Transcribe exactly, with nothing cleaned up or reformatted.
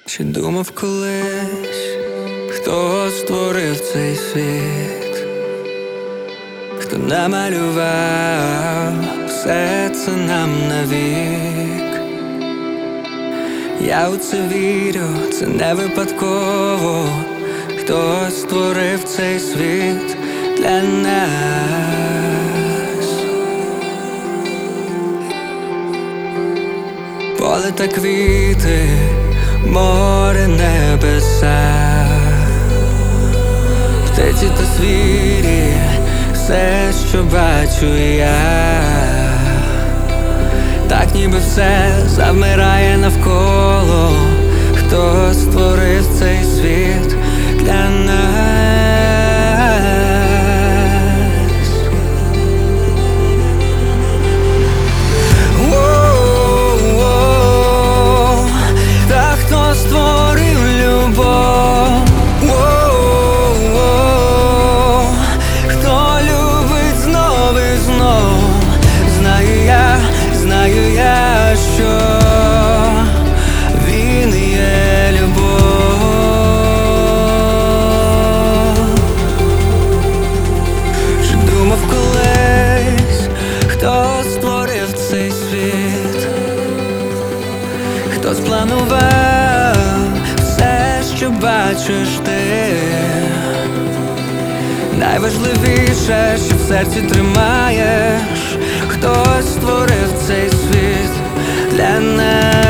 Чи думав колись, хто створив цей світ, хто намалював все це нам навік? Я у це вірю, це не випадково. Хтось створив цей світ для нас. Поле та квіти, море, небеса, птиці та звірі, все, що бачу я. Так ніби все завмирає навколо. Хто створив цей світ для нас? Воу-воу, та хто створив любов? Воу-воу, хто любить знов і знов? Знаю я, знаю я, що він є любов. Чи думав колись, хто створив цей світ, хто спланував все, що бачиш ти? Найважливіше, що в серці тримаєш, хтось створив цей світ для нас.